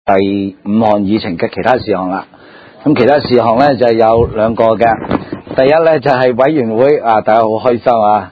第5項議程嘅其他事項啦。咁其他事項咧就有2個嘅。第一咧就係委員會啊，大家好開心啊！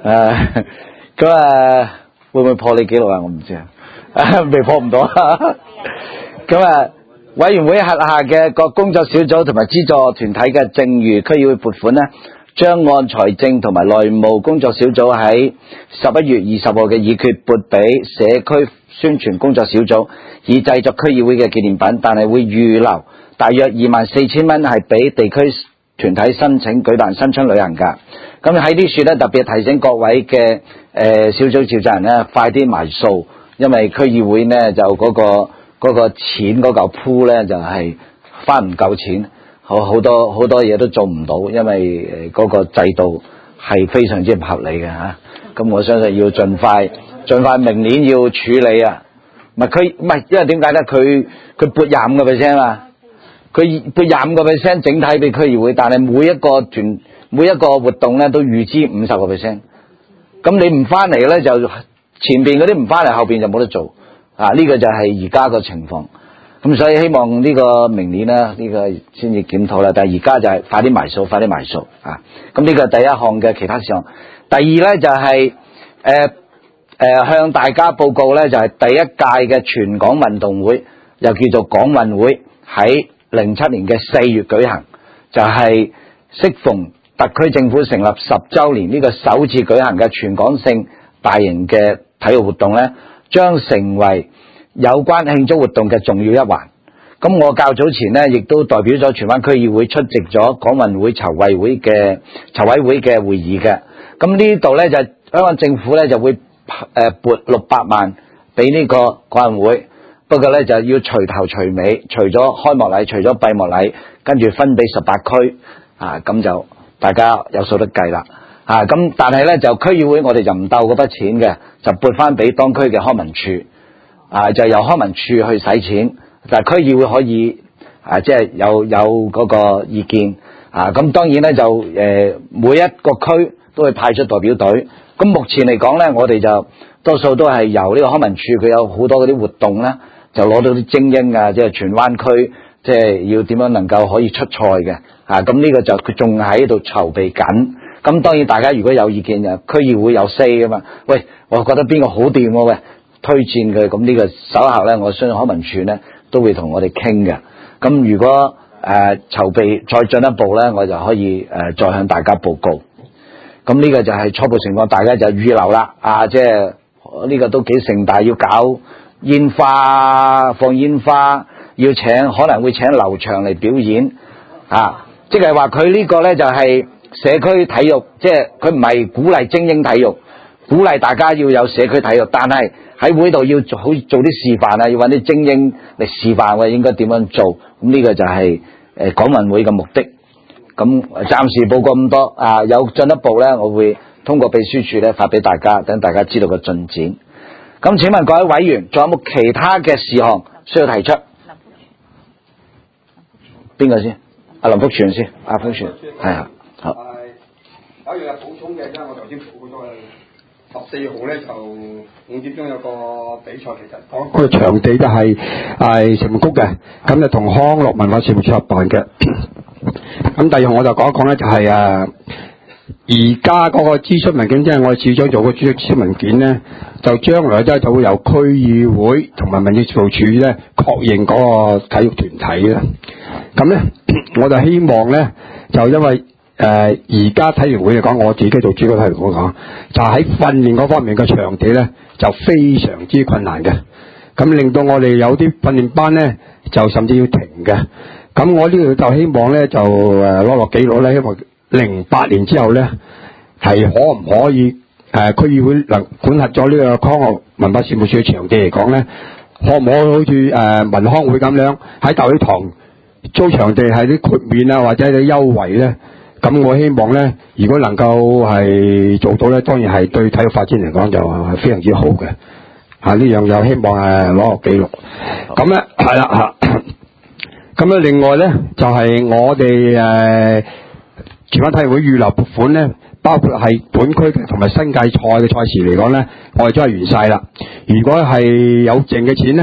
咁會唔會破你紀錄啊？我唔知啊，未破唔到。咁委員會轄下嘅各工作小組同埋資助團體嘅剩餘區議會撥款呢，將按財政同埋內務工作小組喺11月20號嘅議決撥俾社區宣傳工作小組，以製作區議會嘅紀念品，但係會預留大約24,000蚊係俾地區團體申請舉辦新春旅行㗎。咁喺呢處咧特別提醒各位嘅小組召集人咧，快啲埋數，因為區議會呢就嗰個錢嗰嚿鋪咧就係翻唔夠錢，好多嘢都做唔到，因為嗰個制度係非常之唔合理嘅嚇。咁我相信要盡快明年要處理啊。唔係因為點解咧？佢撥25%啊，佢撥25%整體俾區議會，但係每一個活動咧都預支50%。咁你唔翻嚟咧，就前邊嗰啲唔翻嚟，後邊就冇得做啊！呢個就係而家個情況。咁所以希望呢個明年咧，呢個先至檢討啦。但係而家就係快啲埋數啊！咁呢個第一項嘅其他事項。第二咧就係向大家報告咧，就係第一屆嘅全港運動會，又叫做港運會，喺07年嘅4月舉行，就係適逢特區政府成立10週年，呢個首次舉行嘅全港性大型嘅體育活動咧，將成為有關慶祝活動嘅重要一環。咁我較早前咧，亦都代表咗荃灣區議會出席咗港運會籌委會嘅會議嘅。咁呢度咧就香港政府咧就會撥600萬俾呢個港運會，不過咧就要隨頭隨尾，除咗開幕禮，除咗閉幕禮，跟住分俾18區啊，咁就大家有數得計啦啊！咁但係咧就區議會我哋就唔鬥嗰筆錢嘅，就撥翻俾當區嘅康文署啊，就由康文署去使錢，但係區議會可以即係有嗰個意見啊。咁當然咧就每一個區都會派出代表隊。咁目前嚟講咧，我哋就多數都係由呢個康文署，佢有好多嗰啲活動咧，就攞到啲精英啊，即係荃灣區，即係要點樣能夠可以出賽嘅啊。咁呢個就佢仲喺度籌備緊。咁當然大家如果有意見，就區議會有 say 噶嘛。喂，我覺得邊個好掂喎？喂，推薦佢。咁呢個手下咧，我相信康文署咧都會同我哋傾嘅。咁如果籌備再進一步咧，我就可以再向大家報告。咁呢個就係初步情況，大家就預留啦。啊，即係呢個都幾盛大，要搞煙花、放煙花，可能會請劉翔嚟表演啊。即係話佢呢個咧就係社區體育，即係佢唔係鼓勵精英體育，鼓勵大家要有社區體育，但係喺會度要做啲示範啊，要搵啲精英嚟示範我應該點樣做。咁呢個就係港運會嘅目的。咁暫時報告咁多啊，有進一步咧，我會通過秘書處咧發俾大家，等大家知道個進展。咁請問各位委員，仲有冇其他嘅事項需要提出？邊個先？阿林福全先，阿福全係啊，好。 有一樣補充嘅，因為我頭先報咗14號咧就5點鐘有個比賽，其實嗰個場地都係城門谷嘅，咁就同康樂文化事務處合辦嘅。咁第二項我就講一講咧，就係而家嗰個諮詢文件，即係我哋市長做個主要諮詢文件咧，就將來咧就會由區議會同埋民政事務處咧確認嗰個體育團體啦。咁咧，我就希望咧，就因為而家體育會嚟講，我自己做主要體育會講，就喺訓練嗰方面嘅場地咧，就非常之困難嘅。咁令到我哋有啲訓練班咧，就甚至要停嘅。咁我呢度就希望咧，就攞落記錄咧，希望08年之後咧，係可唔可以區議會能管轄咗呢個康樂文化事務處嘅場地嚟講咧，可唔可以好似文康會咁樣喺大會堂租場地係啲豁免啊，或者啲優惠咧？咁我希望咧，如果能夠係做到咧，當然係對體育發展嚟講就係非常之好嘅。呢樣又希望攞落記錄。咁咧係啦嚇。咁咧另外咧就係我哋荃灣體育會預留撥款咧，包括係本區同埋新界賽嘅賽事嚟講咧，我哋都係完晒啦。如果係有剩嘅錢咧，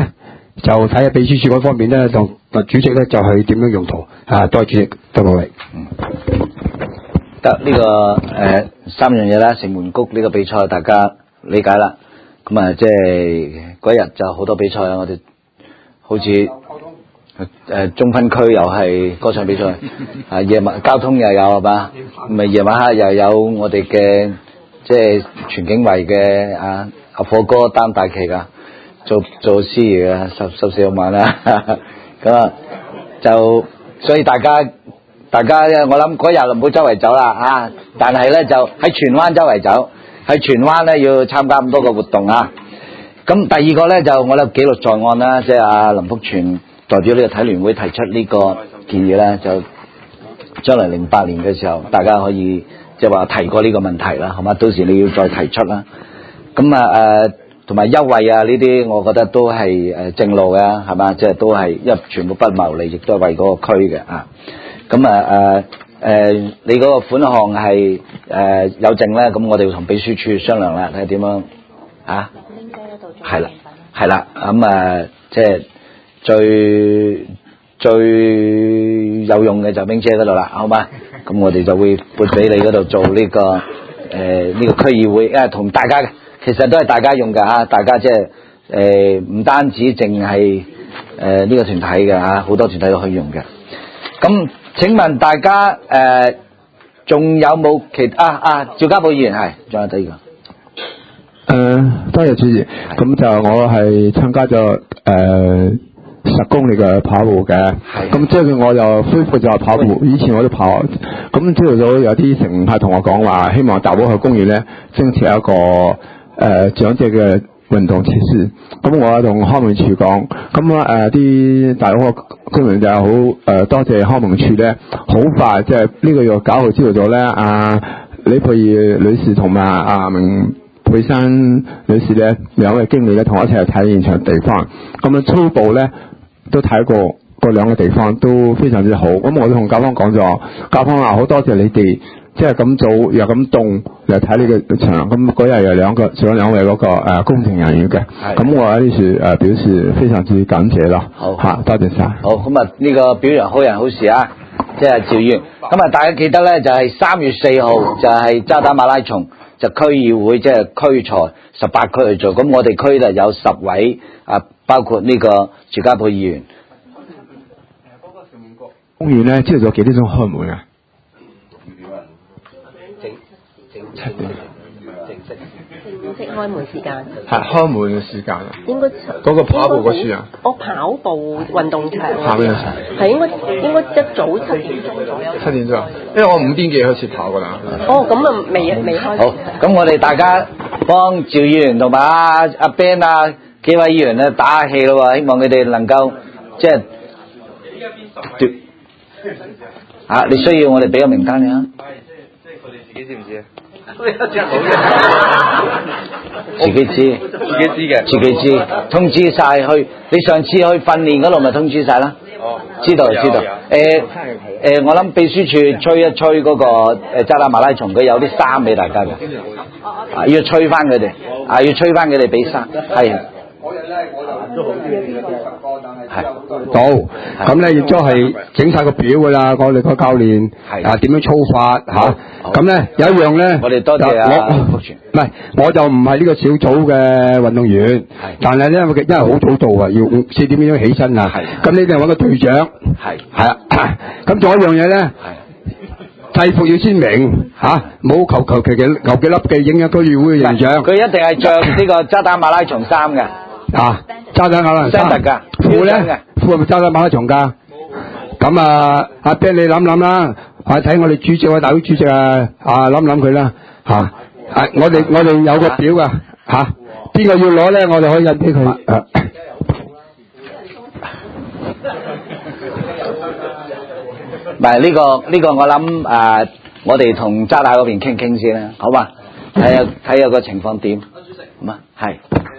就睇下秘書處嗰方面咧，同主席咧就係點樣用途啊？多謝主席，多謝你。 得呢個三樣嘢啦，城門谷呢個比賽大家理解啦。咁啊，即係嗰日就好多比賽啊，我哋好似中分區又係歌唱比賽，啊夜晚交通又有係嘛，咪夜晚黑又有我哋嘅即係全景圍嘅阿火哥擔大旗噶，做司儀啊，14號晚啦，咁啊就所以大家我諗嗰日唔好周圍走啦啊，但係咧就喺荃灣周圍走，喺荃灣咧要參加咁多個活動啊。咁第二個咧就我哋記錄在案啦，即係阿林福全代表呢個體聯會提出呢個建議咧，就將來08年嘅時候，大家可以即係話提過呢個問題啦，好嘛？到時你要再提出啦。咁啊同埋優惠啊呢啲，我覺得都係正路嘅，係嘛？即係都係因為全部不牟利，亦都係為嗰個區嘅啊。咁你嗰個款項係有剩咧，咁我哋要同秘書處商量啦，睇下點樣啊？係啦，咁即係最有用嘅就冰姐嗰度啦，好嘛？咁我哋就會撥俾你嗰度做呢個呢個區議會，因為同大家嘅其實都係大家用嘅嚇，大家即係唔單止淨係呢個團體嘅嚇，好多團體都可以用嘅。咁請問大家仲有冇趙家寶議員係仲有第二個？ 多謝主席。咁就我係參加咗10公里嘅跑步嘅。咁即係我又恢復咗跑步。以前我都跑。咁朝頭早有啲乘客同我講話，希望大埔海公園咧增設一個長者嘅運動設施。咁我同康文署講，咁啲大埔居民就好多謝康文署咧，好快即係呢個月9號朝頭早咧，李佩儀女士同埋明佩珊女士咧兩位經理咧同我一齊去睇現場地方，咁樣初步咧都睇過嗰兩個地方都非常之好。咁我都同教方講咗，教方話好多謝你哋即係咁早又咁凍嚟睇呢個場。咁嗰日有兩位嗰個工程人員嘅，咁我喺呢處表示非常之感謝咯。好嚇，多謝晒。 好，咁呢個表揚好人好事啊，即係趙議員。咁大家記得咧就係3月4號就係渣打馬拉松。就區議會即係區賽18區去做，咁我哋區就有10位包括呢個邵家佩議員。 嗰個城門谷公園咧，朝頭早幾點鐘開門啊？7點。 正式開門時間係開門嘅時間啊！ 應該嗰個跑步嗰處啊？ 我跑步運動場跑邊個場？ 係應該一早7點鐘左右。 7點鐘，因為我5點幾開始跑㗎啦。 哦，咁啊未開始。 好，咁我哋大家幫趙議員同埋阿 Ben 幾位議員咧打下氣咯喎，希望佢哋能夠即係你需要我哋俾個名單你啊。 即係佢哋自己知唔知啊？ 自己知嘅，通知晒去。你上次去訓練嗰度咪通知晒啦？知道。我諗秘書處吹一吹嗰個渣打馬拉松，佢有啲衫俾大家嘅，要吹翻佢哋，要吹翻佢哋俾衫，係。 嗰日咧我就都好啲嘅10個，但係到咁咧亦都係整晒個表㗎啦。我哋個教練點樣操法嚇？咁咧有一樣咧， 我哋多謝唔係我就唔係呢個小組嘅運動員，但係咧因為好早到啊，要4點鐘起身啊。咁你哋揾個隊長係啊。咁仲有一樣嘢咧，制服要鮮明嚇，冇求其留幾粒記影一個議會嘅形象。 佢一定係着呢個渣打馬拉松衫嘅。 渣打馬拉松衫褲咧，褲係咪渣打馬拉松㗎？咁阿 Ben 你諗啦，睇我哋主席大會主席諗佢啦嚇。我哋有個表㗎嚇，邊個要攞咧，我哋可以印俾佢。 唔係呢個我諗我哋同渣打嗰邊傾先啦，好嘛？睇下個情況點，好嘛？係。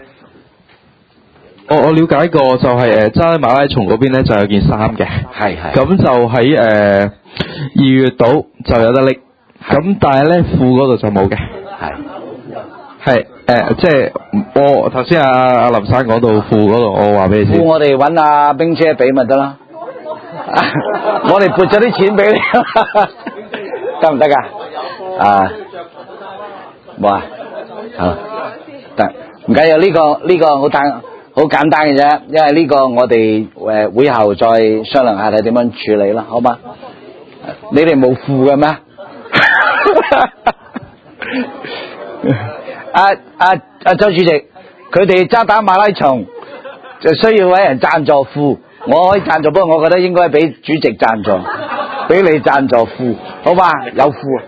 我了解過就係渣打馬拉松嗰邊咧就有件衫嘅， 係咁就喺2月度就有得拎，咁但係咧褲嗰度就冇嘅， 係係即係我頭先阿林生講到褲嗰度，我話俾你知。 褲我哋揾阿冰姐俾咪得啦，我哋撥咗啲錢俾你，得唔得㗎？啊，冇啊，好得，唔緊要，呢個好簡單嘅啫，因為呢個我哋會後再商量下睇點樣處理啦，好嗎？你哋冇褲嘅咩？周主席，佢哋渣打馬拉松就需要搵人贊助褲，我可以贊助，不過我覺得應該俾主席贊助，俾你贊助褲，好嘛？有褲，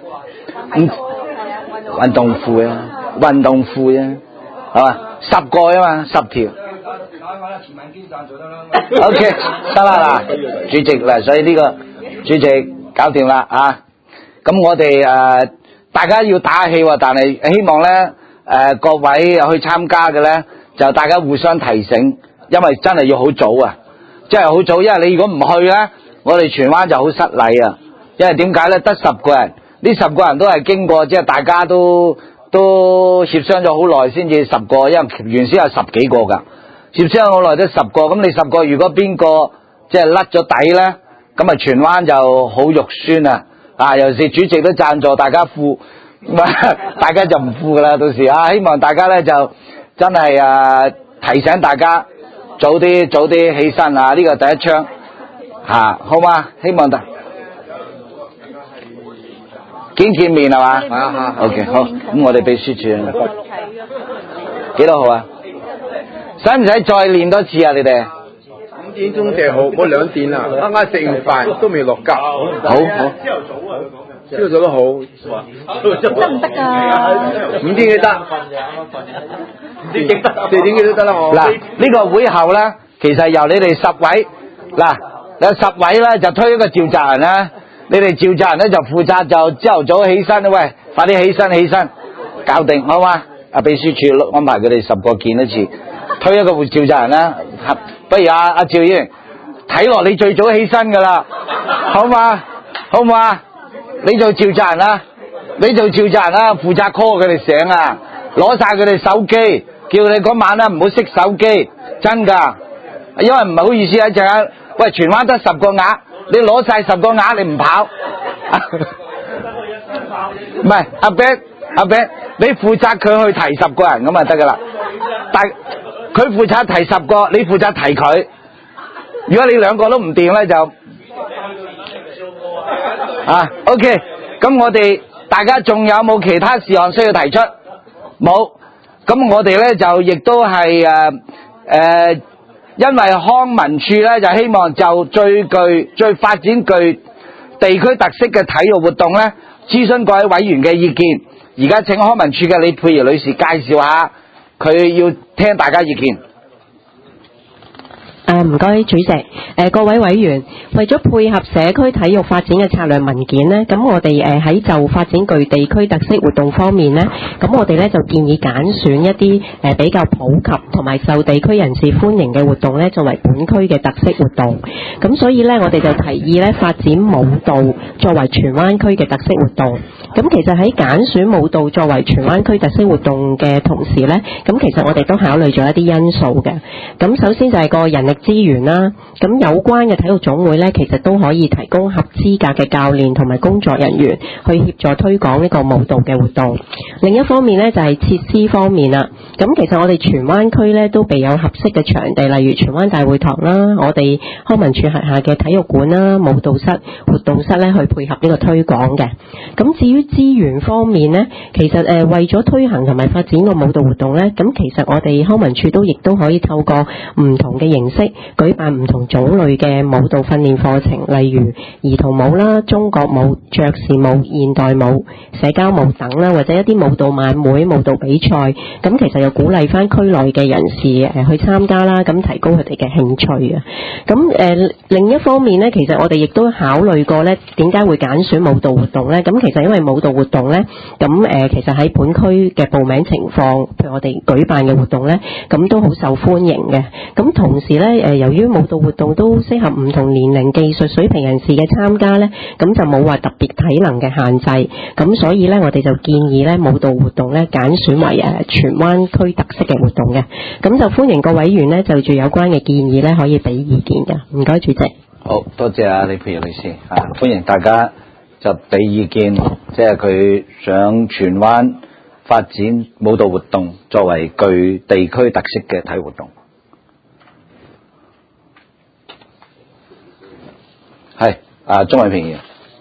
運動褲啊，運動褲啊，係嘛？10個啊嘛，10條。OK， 得啦嗱，主席啦，所以呢個主席搞掂啦啊！咁我哋大家要打氣喎，但係希望咧各位去參加嘅咧，就大家互相提醒，因為真係要好早啊，真係好早，因為你如果唔去咧，我哋荃灣就好失禮啊，因為點解咧？得10個人，呢10個人都係經過即係大家都協商咗好耐先至10個，因為原先有10幾個㗎，協商好耐都10個，咁你10個如果邊個即係甩咗底咧，咁啊荃灣就好肉酸啊！啊，尤其是主席都贊助大家褲，大家就唔褲噶啦，到時啊，希望大家咧就真係提醒大家早啲起身啊！呢個第一槍嚇，好嘛？希望見面係嘛？嚇 OK 好，咁我哋秘書處幾多號啊？使唔使再練多次啊？你哋 5點鐘訂好，我2點啦，啱啱食完飯都未落格。 好。 朝早都好， 得唔得㗎 ？5點幾得，4點幾都得啦我。 嗱，呢個會後咧，其實由你哋10位，嗱有10位咧就推一個召集人啦，你哋召集人咧就負責就朝頭早起身，喂，快啲起身，搞定好嘛？阿秘書處安排佢哋10個見一次，推一個召集人啦，不如阿趙議員睇落你最早起身㗎啦，好嘛？好唔好啊？你做召集人啦，負責 call 佢哋醒啊，攞晒佢哋手機，叫你嗰晚唔好熄手機，真㗎，因為唔係好意思一陣間，喂，荃灣得10個額，你攞晒10個額你唔跑，唔係阿 Ben，你負責佢去提10個人咁啊得㗎啦，但佢負責提10個，你負責提佢，如果你兩個都唔掂咧就。OK， 咁我哋大家仲有冇其他事項需要提出？冇，咁我哋咧就亦都係因為康文署咧就希望就最發展具地區特色嘅體育活動咧，諮詢各位委員嘅意見。而家請康文署嘅李佩儀女士介紹下，佢要聽大家意見。 唔該主席，各位委員，為咗配合社區體育發展嘅策略文件呢，咁我哋喺就發展具地區特色活動方面呢，咁我哋呢就建議揀選一啲比較普及同埋受地區人士歡迎嘅活動呢，作為本區嘅特色活動。咁所以呢，我哋就提議呢發展舞蹈作為荃灣區嘅特色活動。咁其實喺揀選舞蹈作為荃灣區特色活動嘅同時呢，咁其實我哋都考慮咗一啲因素嘅。咁首先就係個人力資源啦，咁有關嘅體育總會呢，其實都可以提供合資格嘅教練同埋工作人員去協助推廣呢個舞蹈嘅活動。另一方面呢，就係設施方面啦。咁其實我哋荃灣區呢都備有合適嘅場地，例如荃灣大會堂啦，我哋康文署轄下嘅體育館啦、舞蹈室、活動室呢去配合呢個推廣嘅。咁至於資源方面呢，其實為咗推行同埋發展個舞蹈活動呢，咁其實我哋康文署亦都可以透過唔同嘅形式舉辦唔同種類嘅舞蹈訓練課程，例如兒童舞啦、中國舞、爵士舞、現代舞、社交舞等啦，或者一啲舞蹈晚會、舞蹈比賽。咁其實又鼓勵翻區內嘅人士去參加啦，咁提高佢哋嘅興趣啊。咁另一方面呢，其實我哋亦都考慮過呢，點解會揀選舞蹈活動呢？咁其實因為舞蹈活動呢，咁其實喺本區嘅報名情況，譬如我哋舉辦嘅活動呢，咁都好受歡迎嘅。咁同時呢， 咧由於舞蹈活動都適合唔同年齡、技術水平人士嘅參加咧，咁就冇話特別體能嘅限制，咁所以咧我哋就建議咧舞蹈活動咧揀選為荃灣區特色嘅活動嘅，咁就歡迎各委員咧就住有關嘅建議咧可以俾意見嘅。唔該，主席。 好多謝李佩瑤女士歡迎大家就俾意見，即係佢想荃灣發展舞蹈活動作為具地區特色嘅體育活動。係鍾偉平議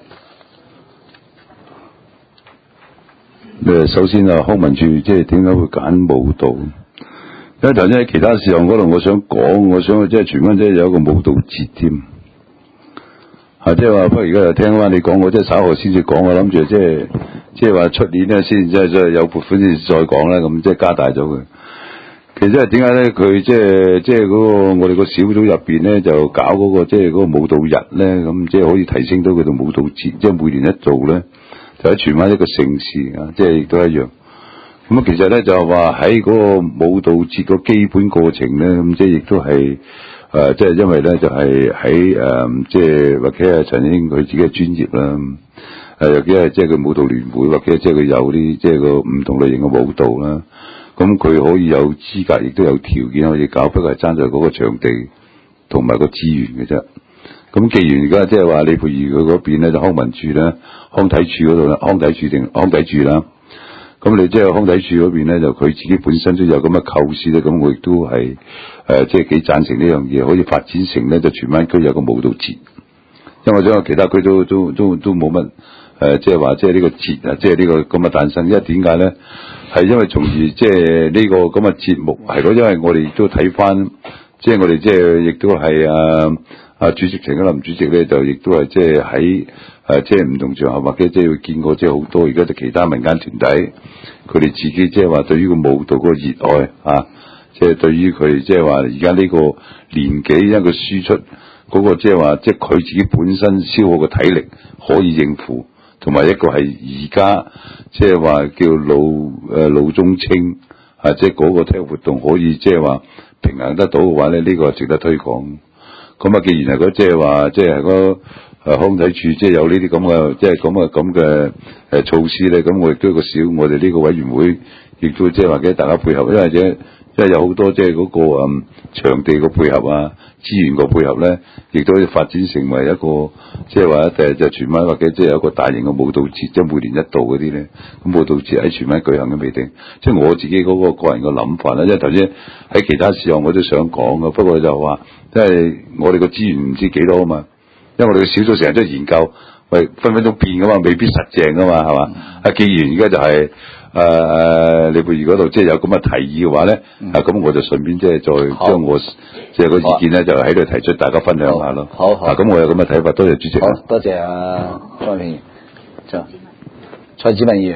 員。 首先康文署即係點解會揀舞蹈？因為頭先喺其他事項嗰度，我想即係荃灣即係有一個舞蹈節添。即係話，不過而家又聽翻你講，我即係稍後先至講。我諗住即係話出年咧先即係有撥款先再講啦。咁即係加大咗佢。其實係點解咧？佢即係嗰個我哋個小組入邊咧，就搞嗰個即係嗰個舞蹈日咧，咁即係可以提升到佢哋舞蹈節，即係每年一做咧，就喺荃灣一個盛事啊！即係亦都一樣。咁啊，其實咧就係話喺嗰個舞蹈節個基本過程咧，咁即係亦都係。即係因為咧，就係喺即係或者係陳英佢自己嘅專業啦，又或者係即係佢舞蹈聯會，或者即係佢有啲即係個唔同類型嘅舞蹈啦。咁佢可以有資格，亦都有條件可以搞，不過係爭在嗰個場地同埋個資源嘅啫。咁既然而家即係話李佩儀佢嗰邊咧，就康文署咧、康體處嗰度啦、康體處啦。咁你即係康體處嗰邊咧，就佢自己本身都有咁嘅構思咧，咁我亦都係即係幾贊成呢樣嘢，可以發展成咧就荃灣區有個舞蹈節。因為我想其他區都冇乜即係話即係呢個節啊，即係呢個咁嘅誕生。因為點解咧？係因為從而即係呢個咁嘅節目係咯，因為我哋都睇翻，即係我哋即係亦都係主席陳家林主席咧，就亦都係即係喺。即係唔同場合，或者即係會見過，即係好多而家就其他民間團體，佢哋自己即係話對於個舞蹈嗰個熱愛即係對於佢即係話而家呢個年紀一個輸出嗰個即係話，即係佢自己本身消耗嘅體力可以應付，同埋一個係而家即係話叫老中青即係嗰個體育活動可以即係話平衡得到嘅話咧，呢個係值得推廣。咁既然係嗰即係話即係嗰康體處即係有呢啲咁嘅即係咁嘅措施咧，咁我亦都有個我哋呢個委員會亦都即係話俾大家配合，因為有好多即係嗰個場地個配合資源個配合咧，亦都可以發展成為一個即係話就荃灣或者即係有一個大型嘅舞蹈節，即係每年一度嗰啲咧。咁舞蹈節喺荃灣舉行嘅未定，即係我自己嗰個人嘅諗法啦。因為頭先喺其他事項我都想講嘅，不過就話即係我哋個資源唔知幾多啊嘛。因為我哋嘅小組成日都研究，喂分分鐘變噶嘛，未必實正噶嘛，係嘛？既然而家就係李佩儀嗰度即係有咁嘅提議嘅話咧，咁我就順便即係再將我即係個意見咧，就喺度提出，大家分享下咯。好，咁我有咁嘅睇法，多謝主席。 好，多謝張議員，蔡子文議員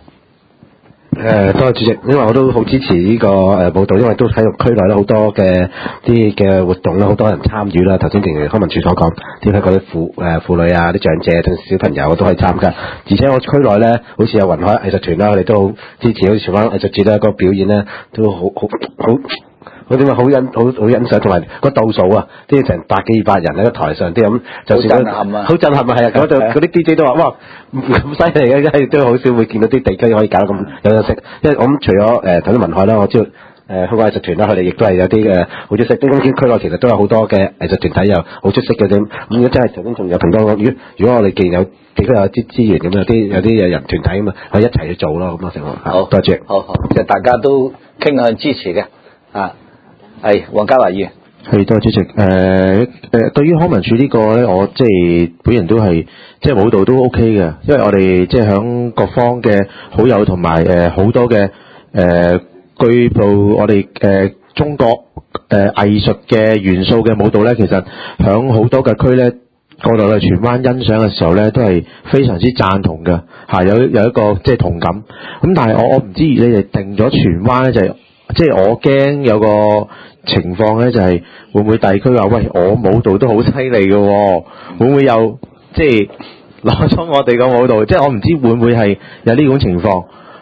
多謝主席，因為我都好支持呢個舞蹈，因為都體育區內咧好多嘅啲嘅活動啦，好多人參與啦。頭先正如康文署所講，點解嗰啲婦女啊、啲長者同小朋友都可以參加，而且我區內咧好似有雲海藝術團啦，我哋都好支持，好似荃灣藝術節咧個表演咧都好點解好欣賞，同埋個倒數啲成百幾200人喺個台上啲咁，就算好震撼係啊！嗰啲 DJ 都話哇咁犀利嘅，真係都好少會見到啲地區可以搞得咁有特色。因為我諗除咗頭先文海啦，我知道香港藝術團啦，佢哋亦都係有啲好出色。啲區內其實都有好多嘅藝術團體又好出色嘅啫。咁如果真係頭先仲有平多，如果我哋既然有地區有啲資源咁，有啲人團體咁啊，可以一齊去做咯咁啊成個。好，多謝。 好，即係大家都傾向支持嘅係黃家華議員。 係，多謝主席。對於康文署呢個咧，我即係本人都係即係舞蹈都 OK 嘅，因為我哋即係響各方嘅好友同埋好多嘅據報我哋中國藝術嘅元素嘅舞蹈咧，其實響好多嘅區咧，過到去荃灣欣賞嘅時候咧，都係非常之贊同嘅有一個即係同感。咁但係我唔知你哋定咗荃灣咧就即係我驚有個情況咧，就係會唔會地區話喂，我舞蹈都好犀利嘅，會唔會有即係攞咗我哋個舞蹈？即係我唔知會唔會係有呢種情況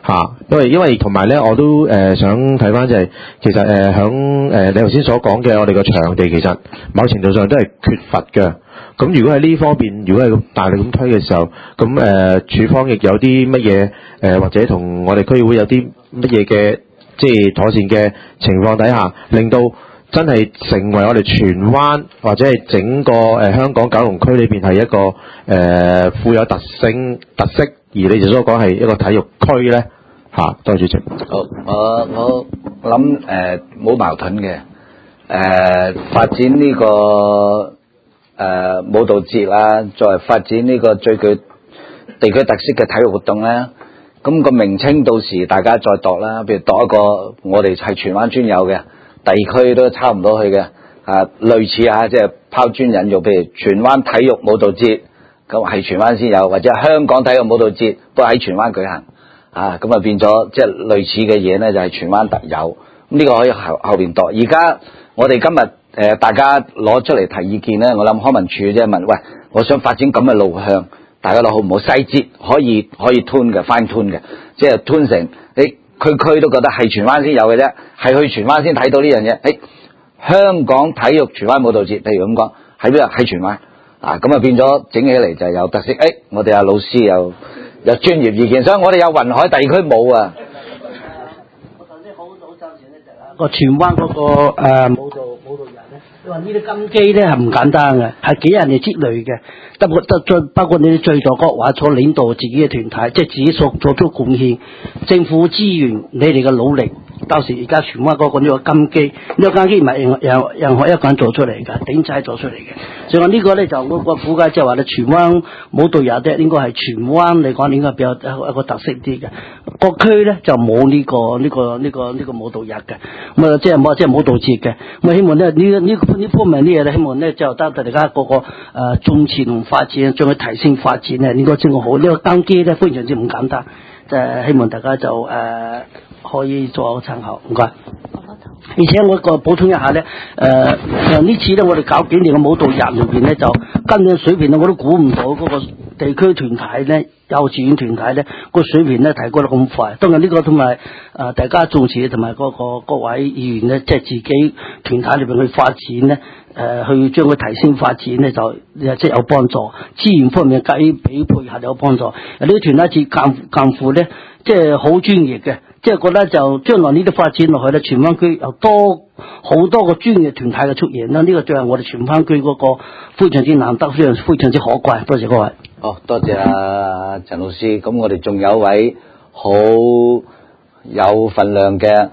因為同埋咧，我都想睇翻就係其實響你頭先所講嘅，我哋個場地其實某程度上都係缺乏嘅。咁如果喺呢方面，如果係咁大力咁推嘅時候，咁處方亦有啲乜嘢或者同我哋區議會有啲乜嘢嘅即係妥善嘅情況底下，令到真係成為我哋荃灣或者係整個香港九龍區裏邊係一個富有特色，而你哋所講係一個體育區咧嚇。多謝主席。 好，我諗冇矛盾嘅。發展呢個舞蹈節啦，作為發展呢個最具地區特色嘅體育活動咧，咁個名稱到時大家再度啦，譬如度一個我哋係荃灣專有嘅，地區都差唔多去嘅，類似即係拋磚引玉，譬如荃灣體育舞蹈節，咁係荃灣先有，或者香港體育舞蹈節都喺荃灣舉行，咁變咗即係類似嘅嘢咧，就係荃灣特有，咁呢個可以後邊度。而家我哋今日大家攞出嚟提意見咧，我諗康文署即係問，喂，我想發展咁嘅路向，大家攞好唔好？細節可以 tune 嘅 fine tune 嘅，即係 tune 成你區都覺得係荃灣先有嘅啫，係去荃灣先睇到呢樣嘢。香港體育荃灣舞蹈節，譬如咁講，喺邊啊？喺荃灣咁變咗整起嚟就有特色。我哋老師有專業意見，所以我哋有雲海地區冇啊。 我頭先好贊成咧，就係個荃灣嗰個舞蹈人咧，你話呢啲根基咧係唔簡單嘅，係幾人嘅積累嘅，包括你哋最助國或者領導自己嘅團體，即係自己所做出貢獻，政府資源，你哋嘅努力。到時而家荃灣嗰個呢個根基，呢個根基唔係任何一個人做出嚟㗎，頂仔做出嚟嘅。所以話呢個咧就我估計即係話咧，荃灣舞蹈人咧應該係荃灣嚟講應該比較一個特色啲嘅。各區咧就冇呢個舞蹈日嘅，咁即係舞蹈節嘅。咁希望咧呢方面啲嘢咧，希望咧就得大家個重視同發展，將佢提升發展咧，應該整個好呢個根基咧非常之唔簡單。希望大家就可以做一個參考，唔該。而且我補充一下咧，呢次咧我哋搞幾年嘅舞蹈日裏邊咧，就今年水平咧我都估唔到嗰個地區團體咧、幼稚園團體咧個水平咧提高得咁快。當然呢個同埋大家重視同埋各位議員咧，即係自己團體裏邊去發展咧。去將佢提升發展咧，就即係有幫助。資源方面俾配合有幫助。呢啲團體似幹部咧，即係好專業嘅，即係覺得就將來呢啲發展落去咧，荃灣區有好多個專業團體嘅出現啦。呢個就係我哋荃灣區嗰個非常之難得，非常之可貴。多謝各位。 多謝陳老師。咁我哋仲有位好有份量嘅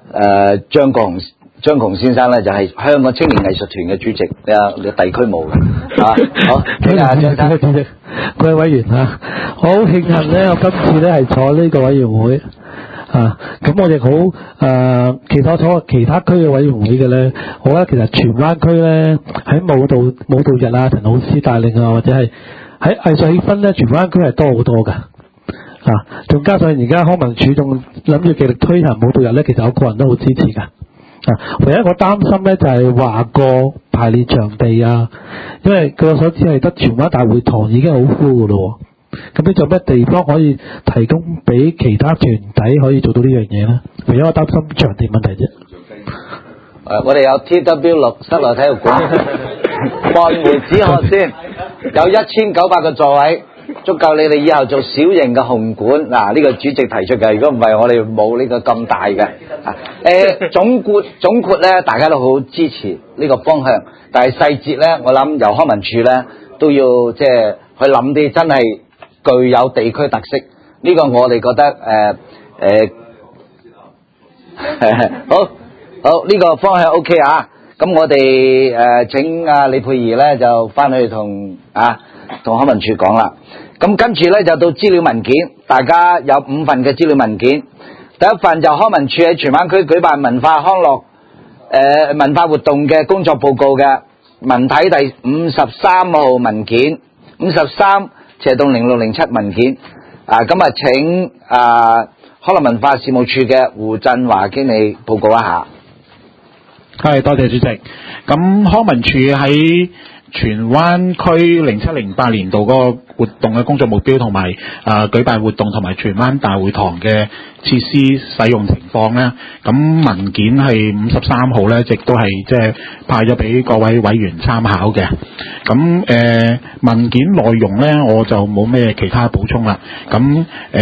張國雄先生咧，就係香港青年藝術團嘅主席，你地區冇嘅好，聽下張生。 各位委員好慶幸咧，我今次咧係坐呢個委員會咁我亦好其他區嘅委員會嘅咧，我覺得其實荃灣區咧喺舞蹈日陳老師帶領或者係喺藝術氣氛咧，荃灣區係多好多㗎。仲加上而家康文署仲諗住極力推行舞蹈日咧，其實我個人都好支持㗎。唯一我擔心咧就係話個排練場地因為據我所知係得荃灣大會堂已經好 full 㗎咯。咁你仲有咩地方可以提供俾其他團體可以做到呢樣嘢咧？唯一我擔心場地問題啫。 我哋有 TW6 室內體育館，望梅止渴先，有1900個座位。足夠你哋以後做小型嘅紅館呢個主席提出嘅，如果唔係我哋冇呢個咁大嘅。總括咧，大家都好支持呢個方向，但係細節咧，我諗由康文署咧都要即係去諗啲真係具有地區特色。呢個我哋覺得好呢個方向 OK 咁我哋請李佩儀咧就翻去同康文署講啦。咁跟住咧就到資料文件，大家有5份嘅資料文件。第一份就康文署喺荃灣區舉辦文化康樂文化活動嘅工作報告嘅文體第53號文件53/0607文件。咁請康樂文化事務處嘅胡振華經理報告一下。 係，多謝主席。咁康文署喺荃灣區07-08年度嗰個活動嘅工作目標同埋舉辦活動同埋荃灣大會堂嘅設施使用情況咧，咁文件係53號咧，亦都係即係派咗俾各位委員參考嘅。咁文件內容咧，我就冇咩其他補充啦。咁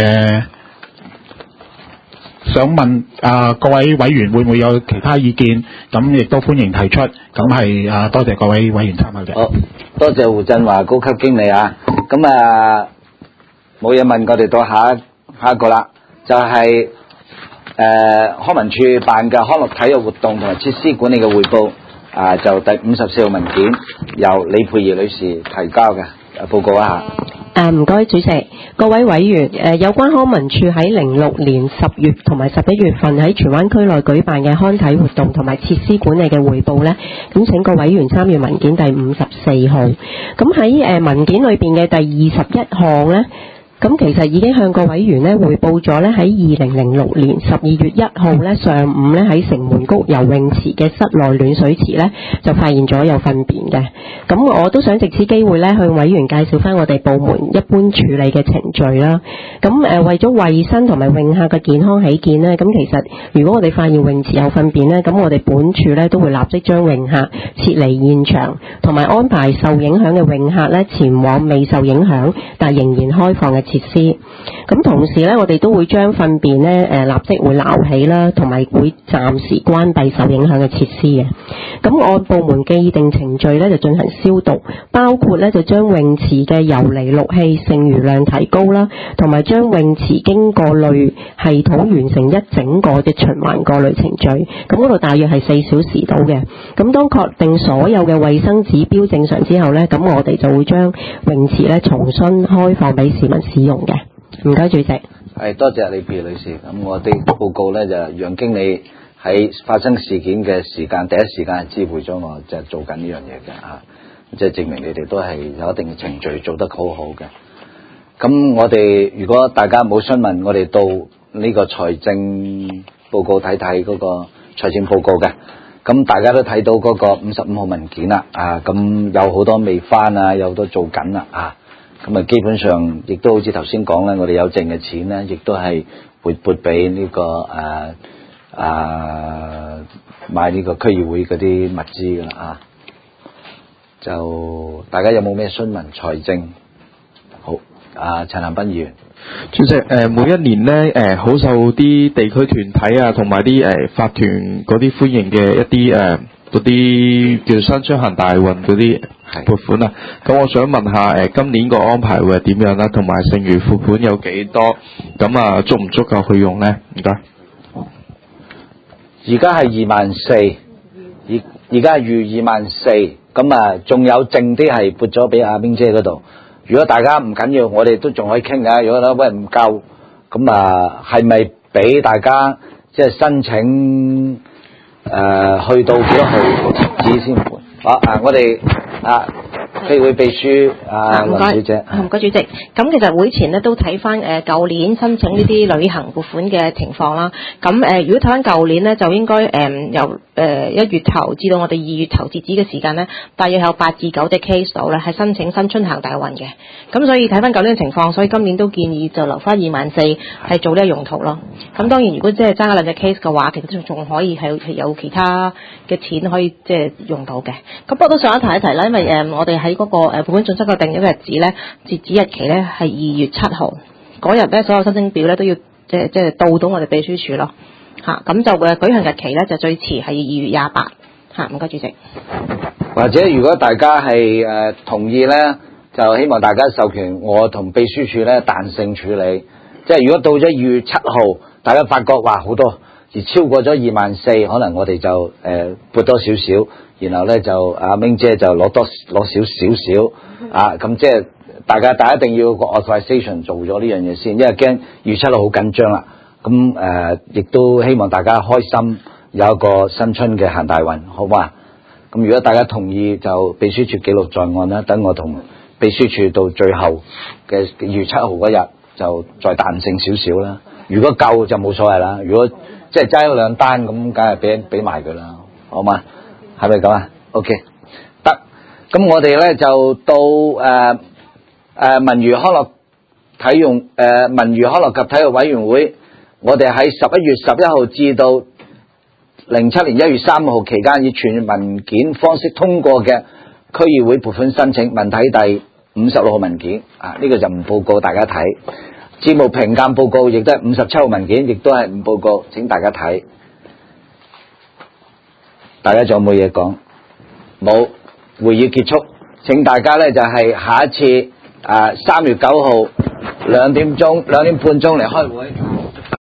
想問各位委員會唔會有其他意見？咁亦都歡迎提出。咁係多謝各位委員參考嘅。 好，多謝胡振華高級經理啊。咁冇嘢問，我哋到下一個啦，就係康文署辦嘅康樂體育活動同埋設施管理嘅匯報就第54號文件由李佩儀女士提交嘅，報告一下。 唔該主席，各位委員，有關康文署喺06年10月同埋11月份喺荃灣區內舉辦嘅康體活動同埋設施管理嘅匯報呢，咁請各委員參閱文件第54號。咁喺文件裏邊嘅第21項呢，咁其實已經向各委員咧匯報咗咧，喺2006年12月1號咧上午咧喺城門谷游泳池嘅室內暖水池咧就發現咗有糞便嘅。咁我都想藉此機會咧向委員介紹翻我哋部門一般處理嘅程序啦。咁為咗衛生同埋泳客嘅健康起見咧，咁其實如果我哋發現泳池有糞便咧，咁我哋本處咧都會立即將泳客撤離現場，同埋安排受影響嘅泳客咧前往未受影響但仍然開放嘅設施。咁同時咧，我哋都會將糞便咧立即會撈起啦，同埋會暫時關閉受影響嘅設施嘅。咁按部門既定程序咧就進行消毒，包括咧就將泳池嘅游離氯氣剩餘量提高啦，同埋將泳池經過濾系統完成一整個嘅循環過濾程序。咁嗰度大約係4小時到嘅。咁當確定所有嘅衛生指標正常之後咧，咁我哋就會將泳池咧重新開放俾市民使用嘅。唔該，主席。係多謝李佩女士。咁我哋報告咧就楊經理喺發生事件嘅時間第一時間係知會咗我，就做緊呢樣嘢嘅即係證明你哋都係有一定嘅程序做得好好嘅。咁我哋如果大家冇詢問，我哋到呢個財政報告睇睇嗰個財政報告嘅。咁大家都睇到嗰個55號文件啦，咁有好多未翻有好多做緊啦咁基本上亦都好似頭先講咧，我哋有剩嘅錢咧，亦都係會撥俾呢個買呢個區議會嗰啲物資噶啦就大家有冇咩詢問財政？好，陳恒鑌議員。 主席，每一年咧，好受啲地區團體同埋啲法團嗰啲歡迎嘅一啲嗰啲叫新春行大運嗰啲撥款啊，咁我想問下今年個安排會係點樣啦？同埋剩餘撥款有幾多？咁足唔足夠去用咧？唔該。 而家係24,000，而家預24,000，咁仲有剩啲係撥咗俾阿冰姐嗰度。如果大家唔緊要，我哋都仲可以傾嘅。如果咧喂唔夠，咁係咪俾大家即係申請去到幾多號截止先撥？我哋區會秘書林小姐。 唔該主席。咁其實會前咧都睇翻舊年申請呢啲旅行撥款嘅情況啦。咁如果睇翻舊年咧，就應該由1月頭至到我哋2月頭截止嘅時間咧，大約有8至9隻 case 度咧係申請新春行大運嘅。咁所以睇翻舊年嘅情況，所以今年都建議就留翻24,000係做呢個用途咯。咁當然如果即係爭一兩隻 case 嘅話，其實仲可以係有其他嘅錢可以即係用到嘅。咁不過都想提一提啦，因為我哋喺嗰個撥款準則嘅定咗嘅日子咧，截止日期咧係2月7號嗰日咧，所有申請表咧都要即係到我哋秘書處咯。咁就舉行日期咧就最遲係2月28。唔該主席。 或者如果大家係同意咧，就希望大家授權我同秘書處咧彈性處理。即係如果到咗2月7號，大家發覺哇好多，而超過咗24,000，可能我哋就撥多少少。然後咧就阿明姐就攞少咁即係大家一定要個 authorization 做咗呢樣嘢先，因為驚2月7號好緊張啦。咁亦都希望大家開心有一個新春嘅行大運，好嘛？咁如果大家同意，就秘書處記錄在案啦。等我同秘書處到最後嘅2月7號嗰日就再彈性少少啦。如果夠就冇所謂啦。如果即係爭咗2單咁，梗係俾埋佢啦，好嘛？係咪咁啊 ？OK， 得。 咁我哋咧就到文娛康樂及體育委員會，我哋喺11月11號至到07年1月3號期間，以傳文件方式通過嘅區議會撥款申請，文體第56號文件啊，呢個就唔報告大家睇。節目評鑑報告亦都係57號文件，亦都係唔報告，請大家睇。大家仲有冇嘢講？冇，會議結束。請大家咧就係下一次3月9號2點半鐘嚟開會。